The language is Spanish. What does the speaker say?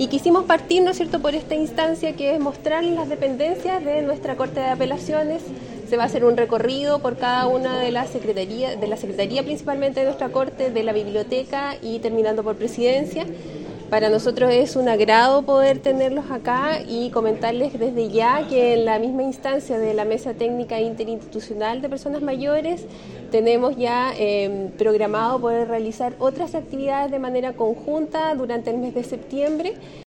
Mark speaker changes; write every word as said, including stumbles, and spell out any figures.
Speaker 1: y quisimos partir, ¿no es cierto?, por esta instancia que es mostrar las dependencias de nuestra Corte de Apelaciones. Se va a hacer un recorrido por cada una de las secretarías, de la Secretaría principalmente de nuestra Corte, de la Biblioteca y terminando por Presidencia. Para nosotros es un agrado poder tenerlos acá y comentarles desde ya que en la misma instancia de la Mesa Técnica Interinstitucional de Personas Mayores tenemos ya eh, programado poder realizar otras actividades de manera conjunta durante el mes de septiembre.